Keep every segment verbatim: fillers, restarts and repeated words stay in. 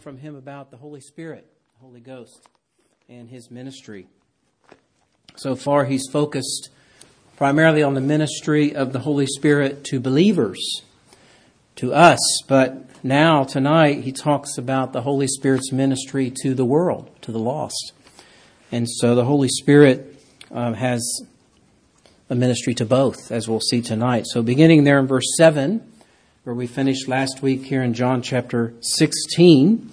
from him about the Holy Spirit, the Holy Ghost, and his ministry. So far, he's focused primarily on the ministry of the Holy Spirit to believers, to us. But now, tonight, he talks about the Holy Spirit's ministry to the world, to the lost. And so the Holy Spirit um, has a ministry to both, as we'll see tonight. So beginning there in verse seven, where we finished last week here in John chapter sixteen,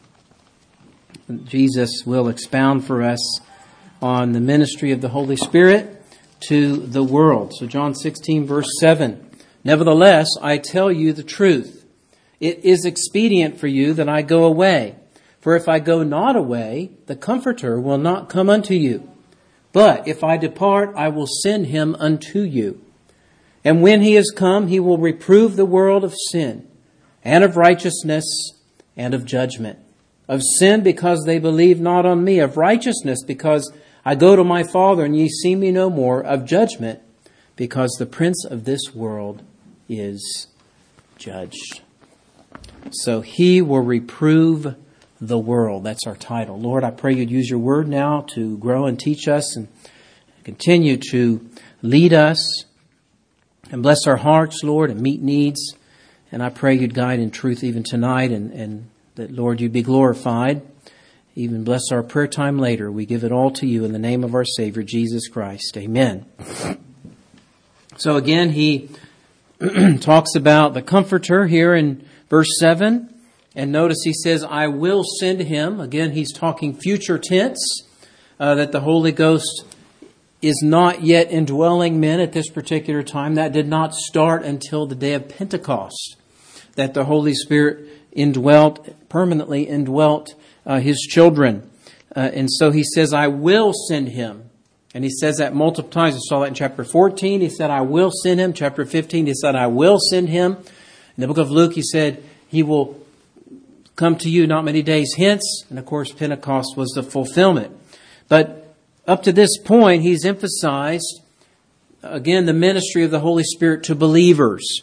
Jesus will expound for us on the ministry of the Holy Spirit to the world. So John sixteen, verse seven. Nevertheless, I tell you the truth. It is expedient for you that I go away. For if I go not away, the Comforter will not come unto you. But if I depart, I will send him unto you. And when he is come, he will reprove the world of sin, and of righteousness, and of judgment. Of sin, because they believe not on me. Of righteousness, because I go to my Father, and ye see me no more. Of judgment, because the prince of this world is judged. So he will reprove the world. That's our title. Lord, I pray you'd use your word now to grow and teach us, and continue to lead us. And bless our hearts, Lord, and meet needs. And I pray you'd guide in truth even tonight, and, and that, Lord, you'd be glorified. Even bless our prayer time later. We give it all to you in the name of our Savior, Jesus Christ. Amen. So again, he talks about the Comforter here in verse seven. And notice he says, I will send him. Again, he's talking future tense, uh, that the Holy Ghost is not yet indwelling men at this particular time. That did not start until the day of Pentecost, that the Holy Spirit indwelt, permanently indwelt uh, his children. Uh, and so he says, I will send him. And he says that multiple times. We saw that in chapter fourteen. He said, I will send him. Chapter fifteen, he said, I will send him. In the book of Luke, he said, he will come to you not many days hence. And of course, Pentecost was the fulfillment. But up to this point, he's emphasized, again, the ministry of the Holy Spirit to believers.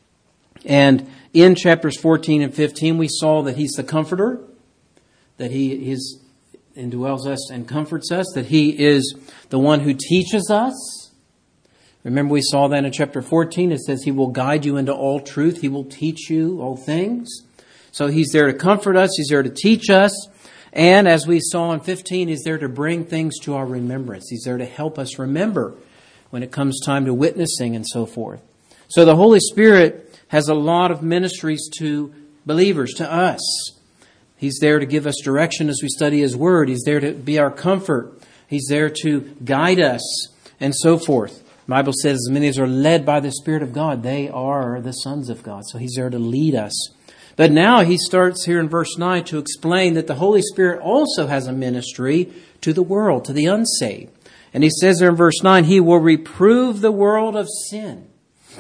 And in chapters fourteen and fifteen, we saw that he's the Comforter, that he is indwells us and comforts us, that he is the one who teaches us. Remember, we saw that in chapter fourteen. It says he will guide you into all truth. He will teach you all things. So he's there to comfort us. He's there to teach us. And as we saw in fifteen, he's there to bring things to our remembrance. He's there to help us remember when it comes time to witnessing and so forth. So the Holy Spirit has a lot of ministries to believers, to us. He's there to give us direction as we study his word. He's there to be our comfort. He's there to guide us and so forth. The Bible says, as many as are led by the Spirit of God, they are the sons of God. So he's there to lead us. But now he starts here in verse nine to explain that the Holy Spirit also has a ministry to the world, to the unsaved. And he says there in verse nine, he will reprove the world of sin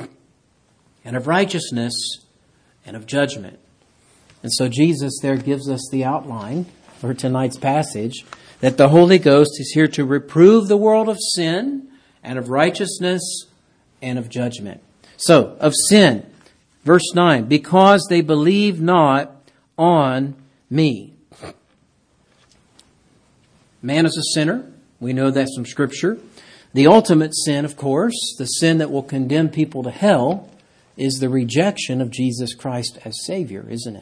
and of righteousness and of judgment. And so Jesus there gives us the outline for tonight's passage, that the Holy Ghost is here to reprove the world of sin and of righteousness and of judgment. So, of sin. Verse nine, because they believe not on me. Man is a sinner. We know that from Scripture. The ultimate sin, of course, the sin that will condemn people to hell, is the rejection of Jesus Christ as Savior, isn't it?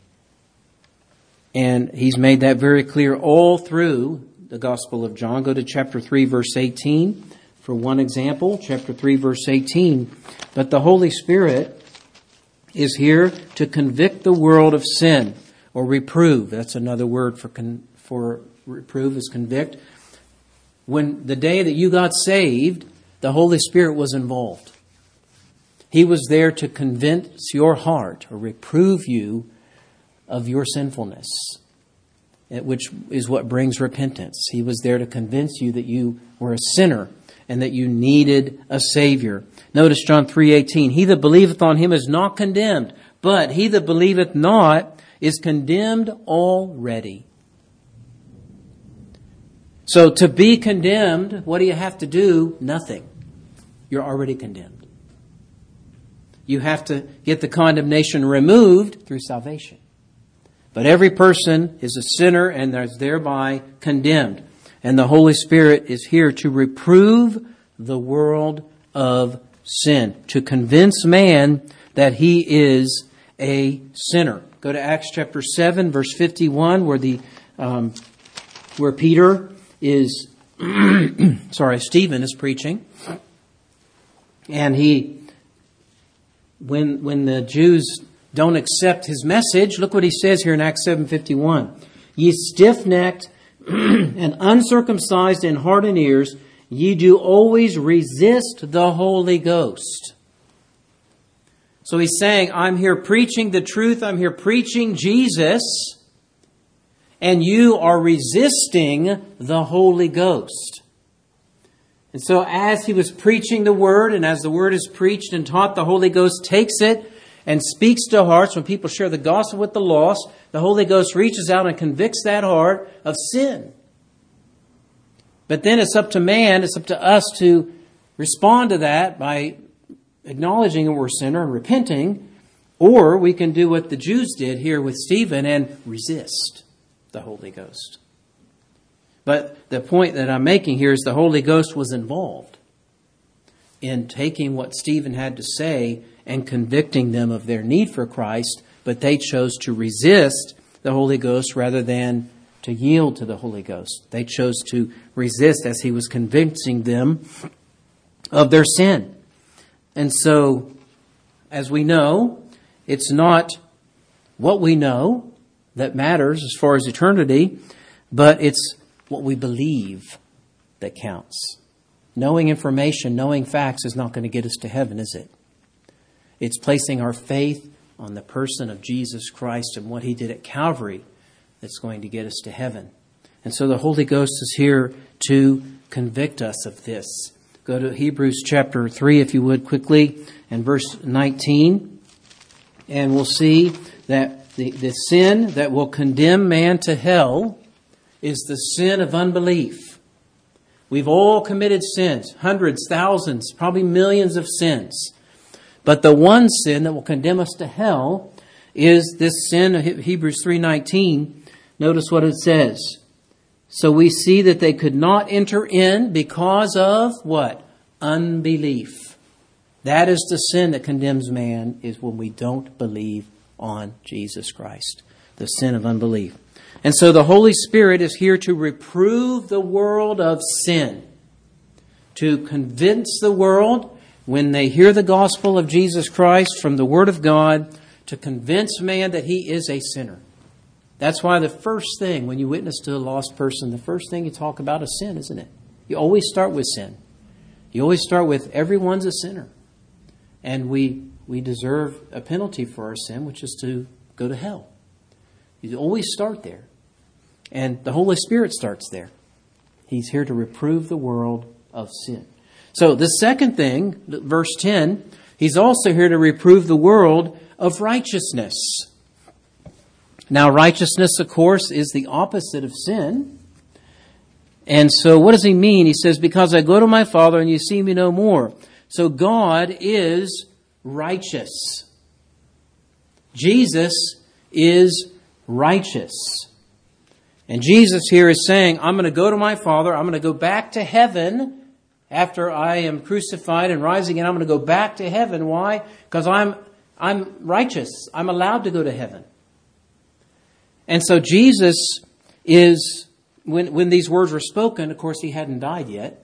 And he's made that very clear all through the Gospel of John. Go to chapter three, verse eighteen. For one example, chapter three, verse eighteen. But the Holy Spirit is here to convict the world of sin, or reprove. That's another word for con- for reprove is convict. When the day that you got saved, the Holy Spirit was involved. He was there to convince your heart, or reprove you of your sinfulness, which is what brings repentance. He was there to convince you that you were a sinner and that you needed a Savior. Notice John three eighteen. He that believeth on him is not condemned, but he that believeth not is condemned already. So to be condemned, what do you have to do? Nothing. You're already condemned. You have to get the condemnation removed through salvation. But every person is a sinner and is thereby condemned. And the Holy Spirit is here to reprove the world of sin, to convince man that he is a sinner. Go to Acts chapter seven, verse fifty-one, where the um, where Peter is, sorry, Stephen is preaching, and he, when when the Jews don't accept his message, look what he says here in Acts seven fifty-one: "Ye stiff-necked and uncircumcised in heart and ears, ye do always resist the Holy Ghost." So he's saying, I'm here preaching the truth, I'm here preaching Jesus, and you are resisting the Holy Ghost. And so as he was preaching the Word, and as the Word is preached and taught, the Holy Ghost takes it and speaks to hearts. When people share the gospel with the lost, the Holy Ghost reaches out and convicts that heart of sin. But then it's up to man, it's up to us to respond to that by acknowledging that we're a sinner and repenting, or we can do what the Jews did here with Stephen and resist the Holy Ghost. But the point that I'm making here is the Holy Ghost was involved in taking what Stephen had to say and convicting them of their need for Christ, but they chose to resist the Holy Ghost rather than to yield to the Holy Ghost. They chose to resist as he was convincing them of their sin. And so, as we know, it's not what we know that matters as far as eternity, but it's what we believe that counts. Knowing information, knowing facts is not going to get us to heaven, is it? It's placing our faith on the person of Jesus Christ and what he did at Calvary that's going to get us to heaven. And so the Holy Ghost is here to convict us of this. Go to Hebrews chapter three, if you would, quickly, and verse nineteen. And we'll see that the, the sin that will condemn man to hell is the sin of unbelief. We've all committed sins, hundreds, thousands, probably millions of sins. But the one sin that will condemn us to hell is this sin of Hebrews three nineteen. Notice what it says. So we see that they could not enter in because of what? Unbelief. That is the sin that condemns man, is when we don't believe on Jesus Christ. The sin of unbelief. And so the Holy Spirit is here to reprove the world of sin. To convince the world when they hear the gospel of Jesus Christ from the Word of God, to convince man that he is a sinner. That's why the first thing, when you witness to a lost person, the first thing you talk about is sin, isn't it? You always start with sin. You always start with everyone's a sinner. And we we deserve a penalty for our sin, which is to go to hell. You always start there. And the Holy Spirit starts there. He's here to reprove the world of sin. So the second thing, verse ten, he's also here to reprove the world of righteousness. Now, righteousness, of course, is the opposite of sin. And so what does he mean? He says, because I go to my Father and you see me no more. So God is righteous. Jesus is righteous. And Jesus here is saying, I'm going to go to my Father. I'm going to go back to heaven after I am crucified and rise again. I'm going to go back to heaven. Why? Because I'm, I'm righteous. I'm allowed to go to heaven. And so Jesus is, when, when these words were spoken, of course, he hadn't died yet.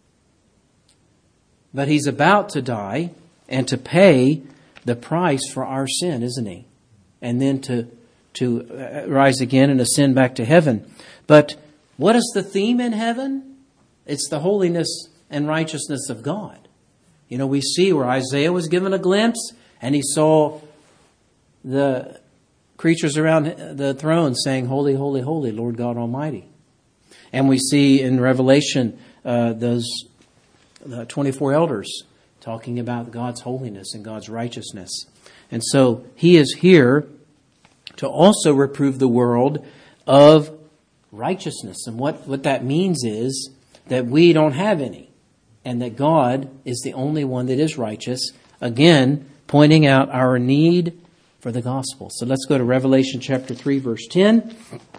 But he's about to die and to pay the price for our sin, isn't he? And then to, to rise again and ascend back to heaven. But what is the theme in heaven? It's the holiness and righteousness of God. You know, we see where Isaiah was given a glimpse and he saw the creatures around the throne saying, holy, holy, holy, Lord God Almighty. And we see in Revelation uh, those the twenty-four elders talking about God's holiness and God's righteousness. And so he is here to also reprove the world of righteousness. And what, what that means is that we don't have any. And that God is the only one that is righteous. Again, pointing out our need for the gospel. So let's go to Revelation chapter three, verse ten.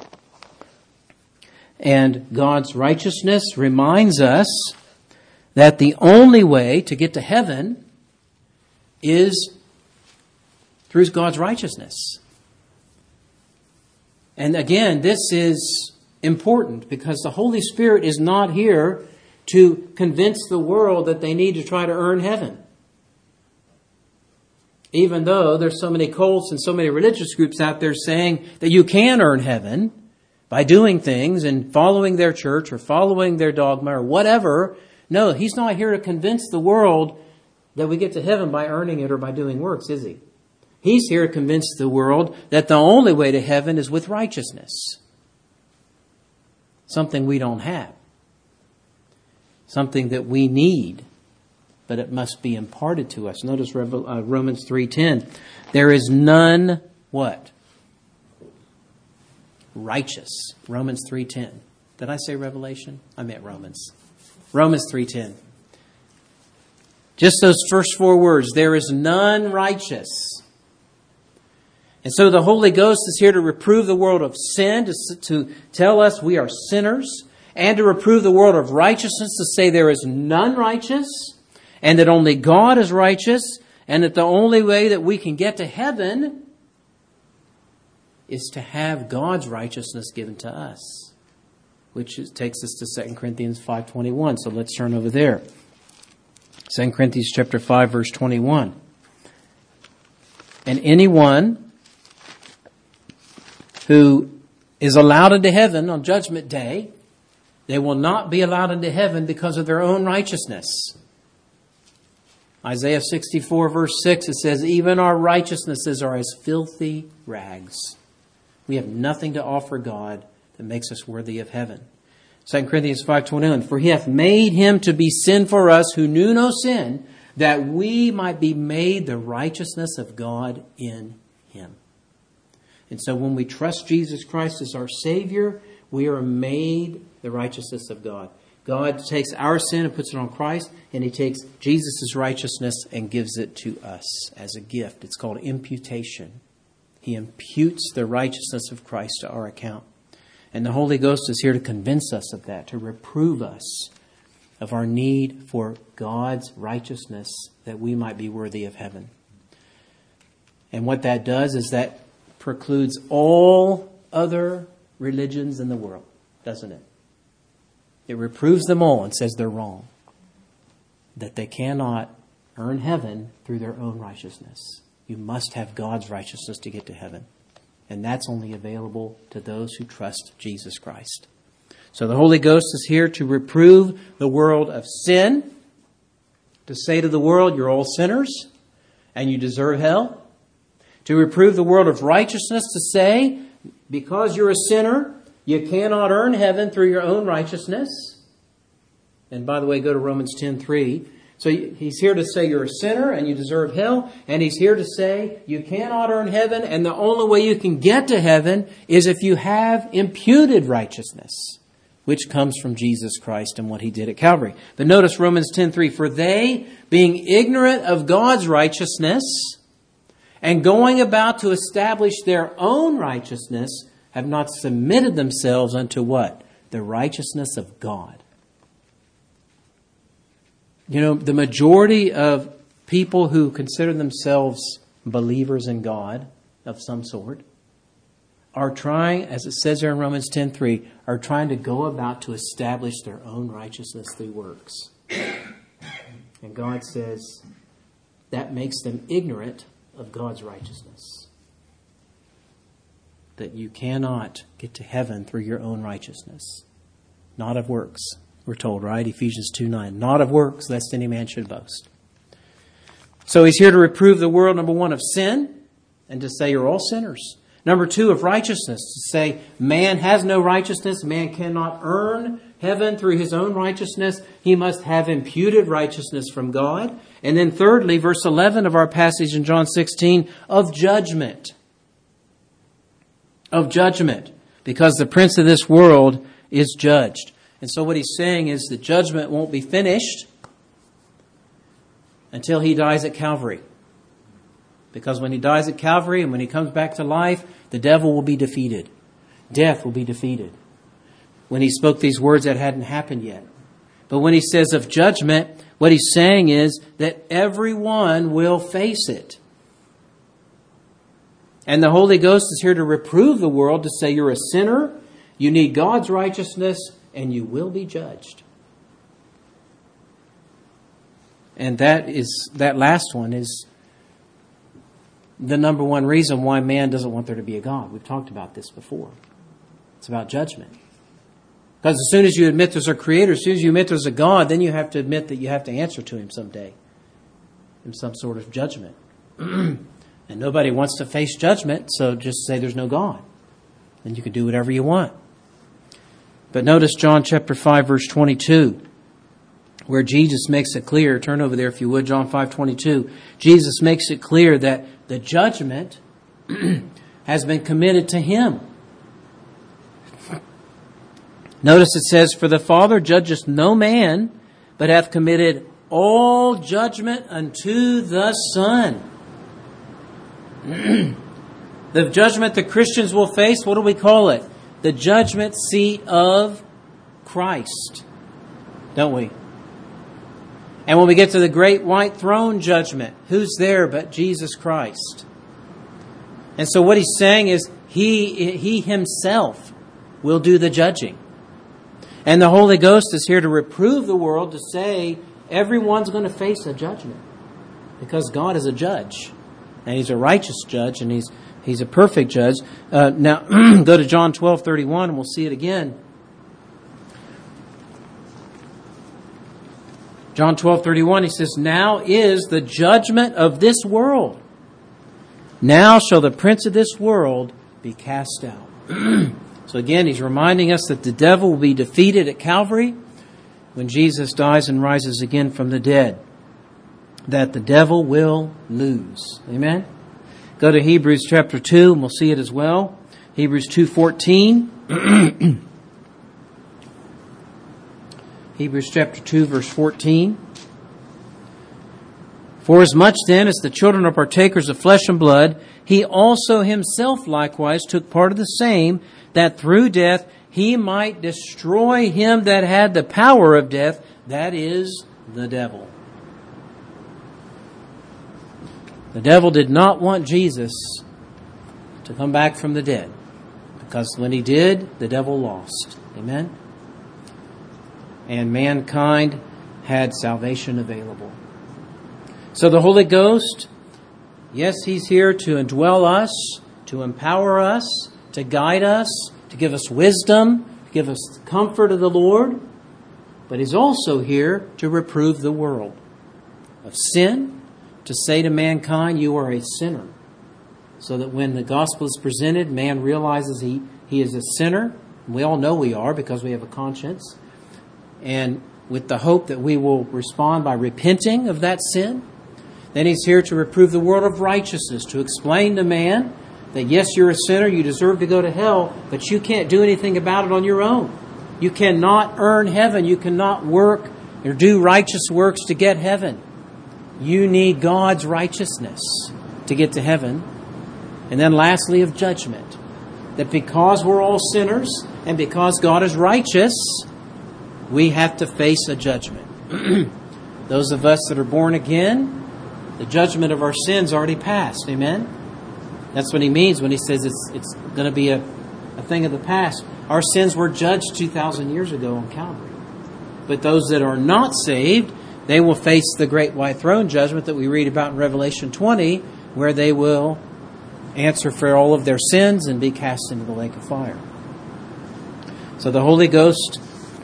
And God's righteousness reminds us that the only way to get to heaven is through God's righteousness. And again, this is important because the Holy Spirit is not here to convince the world that they need to try to earn heaven. Even though there's so many cults and so many religious groups out there saying that you can earn heaven by doing things and following their church or following their dogma or whatever. No, He's not here to convince the world that we get to heaven by earning it or by doing works, is He? He's here to convince the world that the only way to heaven is with righteousness. Something we don't have. Something that we need, but it must be imparted to us. Notice Romans three ten. There is none, what? Righteous. Romans three ten. Did I say Revelation? I meant Romans. Romans three ten. Just those first four words. There is none righteous. And so the Holy Ghost is here to reprove the world of sin, to, to tell us we are sinners, and to reprove the world of righteousness, to say there is none righteous, and that only God is righteous, and that the only way that we can get to heaven is to have God's righteousness given to us, which is, takes us to Second Corinthians five twenty-one. So let's turn over there. Second Corinthians chapter five, verse twenty-one. And anyone who is allowed into heaven on Judgment Day, they will not be allowed into heaven because of their own righteousness. Isaiah sixty-four, verse six, it says, even our righteousnesses are as filthy rags. We have nothing to offer God that makes us worthy of heaven. Second Corinthians five twenty-one, for He hath made Him to be sin for us who knew no sin, that we might be made the righteousness of God in Him. And so when we trust Jesus Christ as our Savior, we are made the righteousness of God. God takes our sin and puts it on Christ, and He takes Jesus' righteousness and gives it to us as a gift. It's called imputation. He imputes the righteousness of Christ to our account. And the Holy Ghost is here to convince us of that, to reprove us of our need for God's righteousness that we might be worthy of heaven. And what that does is that precludes all other religions in the world, doesn't it? It reproves them all and says they're wrong. That they cannot earn heaven through their own righteousness. You must have God's righteousness to get to heaven. And that's only available to those who trust Jesus Christ. So the Holy Ghost is here to reprove the world of sin. To say to the world, you're all sinners and you deserve hell. To reprove the world of righteousness, to say, because you're a sinner, you cannot earn heaven through your own righteousness. And by the way, go to Romans ten three. So He's here to say you're a sinner and you deserve hell. And He's here to say you cannot earn heaven. And the only way you can get to heaven is if you have imputed righteousness, which comes from Jesus Christ and what He did at Calvary. But notice Romans ten three. For they, being ignorant of God's righteousness and going about to establish their own righteousness, have not submitted themselves unto what? The righteousness of God. You know, the majority of people who consider themselves believers in God of some sort are trying, as it says there in Romans ten three, are trying to go about to establish their own righteousness through works. And God says that makes them ignorant of God's righteousness. That you cannot get to heaven through your own righteousness. Not of works, we're told, right? Ephesians two nine. Not of works, lest any man should boast. So He's here to reprove the world, number one, of sin, and to say you're all sinners. Number two, of righteousness, to say man has no righteousness, man cannot earn heaven through his own righteousness. He must have imputed righteousness from God. And then thirdly, verse eleven of our passage in John sixteen, of judgment. Of judgment. Because the prince of this world is judged. And so what He's saying is the judgment won't be finished until He dies at Calvary. Because when he dies at Calvary and when he comes back to life, the devil will be defeated. Death will be defeated. When he spoke these words, that hadn't happened yet. But when he says of judgment, what he's saying is that everyone will face it. And the Holy Ghost is here to reprove the world, to say you're a sinner, you need God's righteousness, and you will be judged. And that is that last one is the number one reason why man doesn't want there to be a God. We've talked about this before. It's about judgment. Because as soon as you admit there's a creator, as soon as you admit there's a God, then you have to admit that you have to answer to him someday in some sort of judgment. And nobody wants to face judgment, so just say there's no God. Then you can do whatever you want. But notice John chapter five, verse twenty-two, where Jesus makes it clear. Turn over there if you would, John five twenty-two. Jesus makes it clear that the judgment has been committed to him. Notice it says, for the Father judgeth no man, but hath committed all judgment unto the Son. The judgment the Christians will face, what do we call it? The judgment seat of Christ. Don't we? And when we get to the great white throne judgment, who's there but Jesus Christ? And so what he's saying is he, he himself will do the judging. And the Holy Ghost is here to reprove the world, to say everyone's going to face a judgment. Because God is a judge. And he's a righteous judge, and he's he's a perfect judge. Uh, now, go to John twelve thirty-one, and we'll see it again. John twelve thirty-one, he says, now is the judgment of this world. Now shall the prince of this world be cast out. So again, he's reminding us that the devil will be defeated at Calvary when Jesus dies and rises again from the dead. That the devil will lose. Amen? Go to Hebrews chapter two, and we'll see it as well. Hebrews two fourteen. Hebrews chapter two, verse fourteen. For as much then as the children are partakers of flesh and blood, he also himself likewise took part of the same, that through death he might destroy him that had the power of death, that is, the devil. The devil did not want Jesus to come back from the dead, because when he did, the devil lost. Amen? And mankind had salvation available. So the Holy Ghost, yes, he's here to indwell us, to empower us, to guide us, to give us wisdom, to give us the comfort of the Lord. But he's also here to reprove the world of sin, to say to mankind, you are a sinner. So that when the gospel is presented, man realizes he, he is a sinner. We all know we are because we have a conscience. And with the hope that we will respond by repenting of that sin. Then he's here to reprove the world of righteousness, to explain to man that yes, you're a sinner, you deserve to go to hell, but you can't do anything about it on your own. You cannot earn heaven. You cannot work or do righteous works to get heaven. You need God's righteousness to get to heaven. And then lastly, of judgment. That because we're all sinners and because God is righteous, we have to face a judgment. Those of us that are born again, the judgment of our sins already passed. Amen? That's what he means when he says it's it's going to be a, a thing of the past. Our sins were judged two thousand years ago on Calvary. But those that are not saved, they will face the great white throne judgment that we read about in Revelation twenty, where they will answer for all of their sins and be cast into the lake of fire. So the Holy Ghost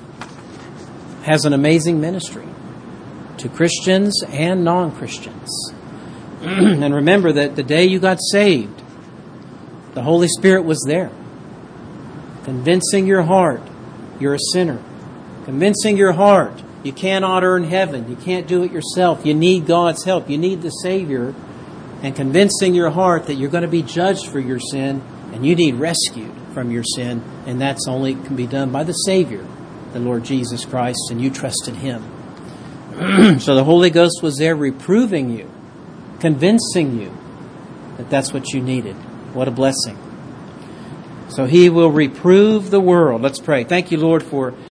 has an amazing ministry to Christians and non-Christians. And remember that the day you got saved, the Holy Spirit was there, convincing your heart you're a sinner, convincing your heart you cannot earn heaven, you can't do it yourself, you need God's help, you need the Savior, and convincing your heart that you're going to be judged for your sin and you need rescued from your sin, and that's only can be done by the Savior, the Lord Jesus Christ, and you trusted Him. So the Holy Ghost was there reproving you, convincing you that that's what you needed. What a blessing. So He will reprove the world. Let's pray. Thank you, Lord, for